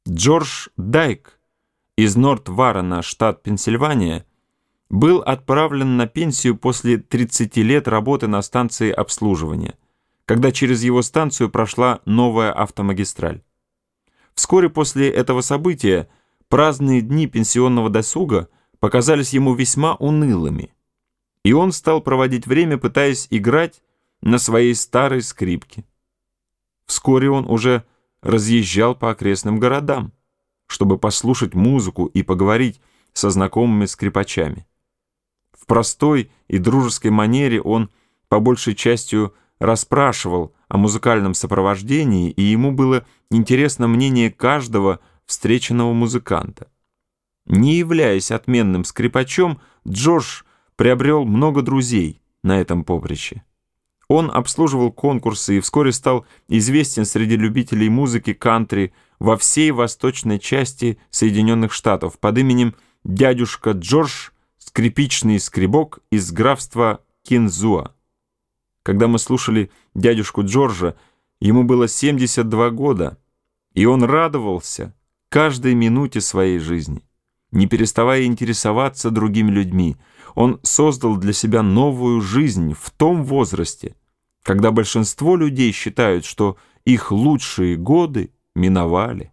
Джордж Дайк из Норт-Варрена, штат Пенсильвания, был отправлен на пенсию после 30 лет работы на станции обслуживания, когда через его станцию прошла новая автомагистраль. Вскоре после этого события праздные дни пенсионного досуга показались ему весьма унылыми, и он стал проводить время, пытаясь играть на своей старой скрипке. Вскоре он уже разъезжал по окрестным городам, чтобы послушать музыку и поговорить со знакомыми скрипачами. В простой и дружеской манере он по большей частью расспрашивал о музыкальном сопровождении, и ему было интересно мнение каждого встреченного музыканта. Не являясь отменным скрипачом, Джордж приобрел много друзей на этом поприще. Он обслуживал конкурсы и вскоре стал известен среди любителей музыки кантри во всей восточной части Соединенных Штатов под именем «Дядюшка Джордж, скрипичный скребок из графства Кинзуа». Когда мы слушали дядюшку Джорджа, ему было 72 года, и он радовался каждой минуте своей жизни. Не переставая интересоваться другими людьми, он создал для себя новую жизнь в том возрасте, когда большинство людей считают, что их лучшие годы миновали.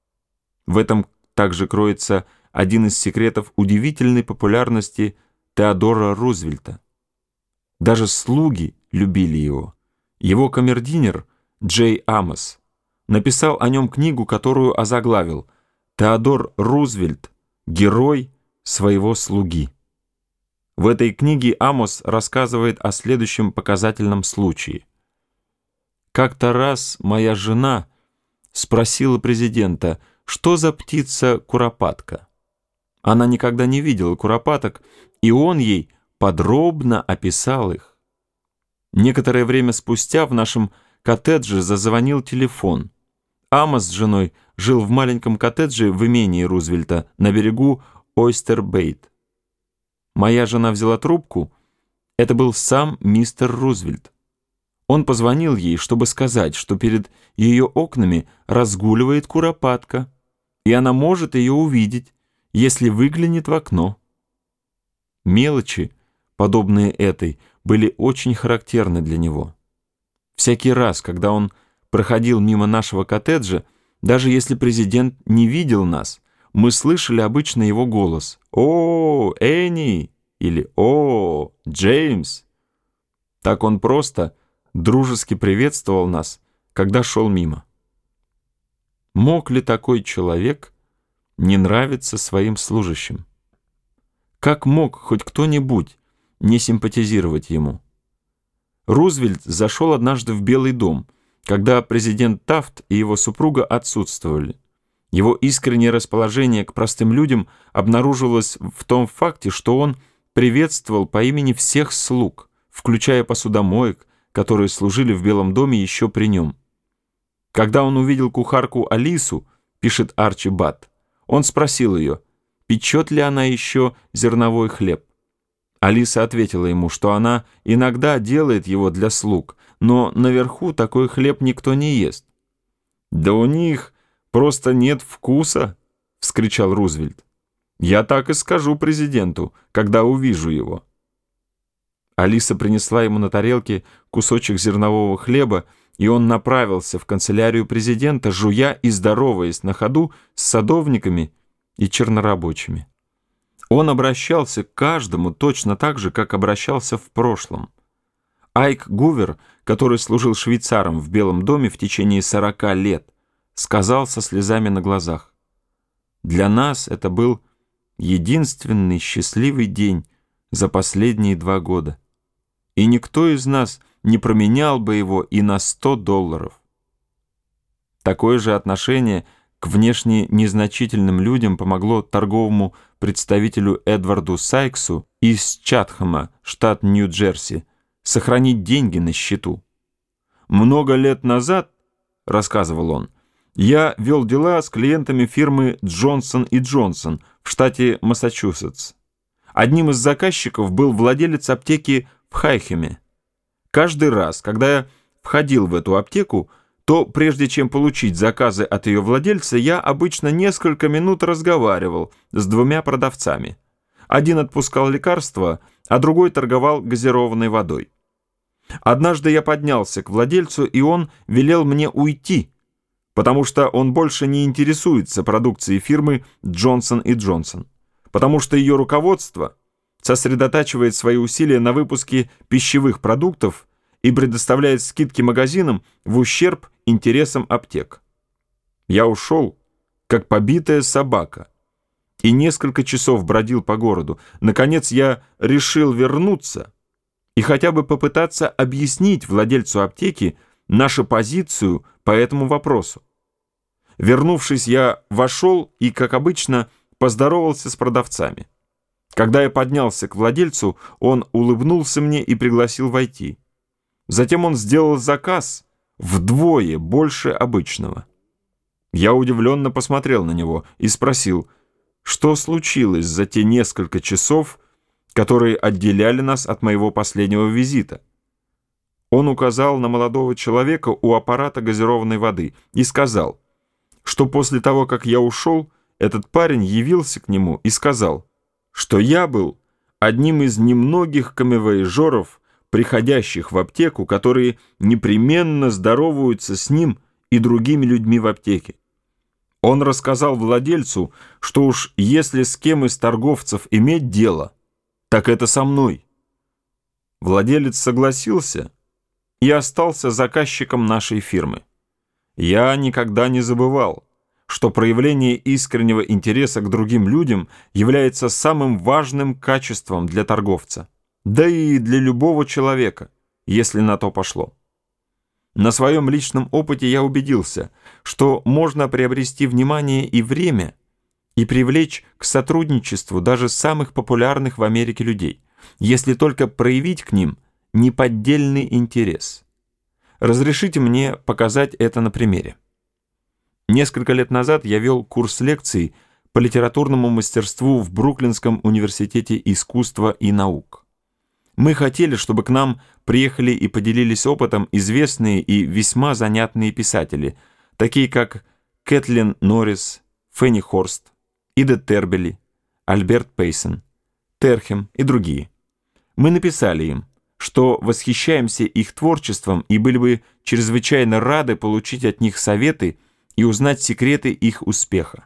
В этом также кроется один из секретов удивительной популярности Теодора Рузвельта. Даже слуги любили его. Его камердинер Джей Амос написал о нем книгу, которую озаглавил «Теодор Рузвельт. Герой своего слуги». В этой книге Амос рассказывает о следующем показательном случае. Как-то раз моя жена спросила президента, что за птица куропатка. Она никогда не видела куропаток, и он ей подробно описал их. Некоторое время спустя в нашем коттедже зазвонил телефон. Амос с женой жил в маленьком коттедже в имении Рузвельта на берегу Ойстер-Бейт. Моя жена взяла трубку. Это был сам мистер Рузвельт. Он позвонил ей, чтобы сказать, что перед ее окнами разгуливает куропатка, и она может ее увидеть, если выглянет в окно. Мелочи, подобные этой, были очень характерны для него. Всякий раз, когда он проходил мимо нашего коттеджа, даже если президент не видел нас, мы слышали обычно его голос «О, Энни!» или «О, Джеймс!». Так он просто дружески приветствовал нас, когда шел мимо. Мог ли такой человек не нравиться своим служащим? Как мог хоть кто-нибудь не симпатизировать ему? Рузвельт зашел однажды в Белый дом, когда президент Тафт и его супруга отсутствовали. Его искреннее расположение к простым людям обнаружилось в том факте, что он приветствовал по имени всех слуг, включая посудомоек, которые служили в Белом доме еще при нем. Когда он увидел кухарку Алису, пишет Арчи Бат, он спросил ее, печет ли она еще зерновой хлеб. Алиса ответила ему, что она иногда делает его для слуг, но наверху такой хлеб никто не ест. «Да у них просто нет вкуса!» — вскричал Рузвельт. «Я так и скажу президенту, когда увижу его». Алиса принесла ему на тарелке кусочек зернового хлеба, и он направился в канцелярию президента, жуя и здороваясь на ходу с садовниками и чернорабочими. Он обращался к каждому точно так же, как обращался в прошлом. Айк Гувер, который служил швейцаром в Белом доме в течение 40 лет, сказал со слезами на глазах: «Для нас это был единственный счастливый день за последние 2 года, и никто из нас не променял бы его и на $100. Такое же отношение к внешне незначительным людям помогло торговому представителю Эдварду Сайксу из Чатхэма, штат Нью-Джерси, сохранить деньги на счету. «Много лет назад, — рассказывал он, — я вел дела с клиентами фирмы Джонсон и Джонсон в штате Массачусетс. Одним из заказчиков был владелец аптеки в Хайхеме. Каждый раз, когда я входил в эту аптеку, то прежде чем получить заказы от ее владельца, я обычно несколько минут разговаривал с двумя продавцами. Один отпускал лекарства, а другой торговал газированной водой. Однажды я поднялся к владельцу, и он велел мне уйти, потому что он больше не интересуется продукцией фирмы Джонсон и Джонсон, потому что ее руководство сосредотачивает свои усилия на выпуске пищевых продуктов и предоставляет скидки магазинам в ущерб интересам аптек. Я ушел, как побитая собака, и несколько часов бродил по городу. Наконец я решил вернуться и хотя бы попытаться объяснить владельцу аптеки нашу позицию по этому вопросу. Вернувшись, я вошел и, как обычно, поздоровался с продавцами. Когда я поднялся к владельцу, он улыбнулся мне и пригласил войти. Затем он сделал заказ вдвое больше обычного. Я удивленно посмотрел на него и спросил, что случилось за те несколько часов, которые отделяли нас от моего последнего визита. Он указал на молодого человека у аппарата газированной воды и сказал, что после того, как я ушел, этот парень явился к нему и сказал, что я был одним из немногих камевояжеров, приходящих в аптеку, которые непременно здороваются с ним и другими людьми в аптеке. Он рассказал владельцу, что уж если с кем из торговцев иметь дело, так это со мной. Владелец согласился и остался заказчиком нашей фирмы. Я никогда не забывал, что проявление искреннего интереса к другим людям является самым важным качеством для торговца, да и для любого человека, если на то пошло. На своем личном опыте я убедился, что можно приобрести внимание и время и привлечь к сотрудничеству даже самых популярных в Америке людей, если только проявить к ним неподдельный интерес. Разрешите мне показать это на примере. Несколько лет назад я вел курс лекций по литературному мастерству в Бруклинском университете искусства и наук. Мы хотели, чтобы к нам приехали и поделились опытом известные и весьма занятные писатели, такие как Кэтлин Норрис, Фенни Хорст, Ида Тербели, Альберт Пейсон, Терхем и другие. Мы написали им, что восхищаемся их творчеством и были бы чрезвычайно рады получить от них советы и узнать секреты их успеха.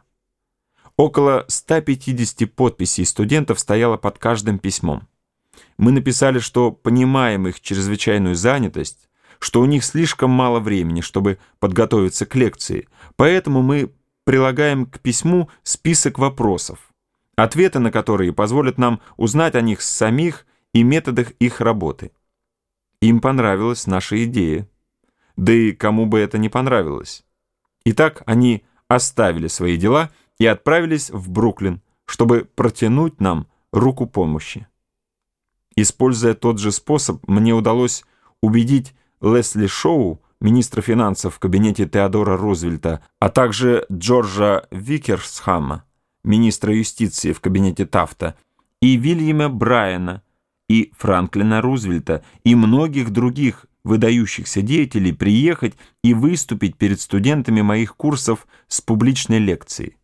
Около 150 подписей студентов стояло под каждым письмом. Мы написали, что понимаем их чрезвычайную занятость, что у них слишком мало времени, чтобы подготовиться к лекции, поэтому мы прилагаем к письму список вопросов, ответы на которые позволят нам узнать о них самих и методах их работы. Им понравилась наша идея. Да и кому бы это не понравилось. Итак, они оставили свои дела и отправились в Бруклин, чтобы протянуть нам руку помощи. Используя тот же способ, мне удалось убедить Лесли Шоу, министра финансов в кабинете Теодора Рузвельта, а также Джорджа Викерсхама, министра юстиции в кабинете Тафта, и Вильяма Брайана, и Франклина Рузвельта, и многих других выдающихся деятелей приехать и выступить перед студентами моих курсов с публичной лекцией.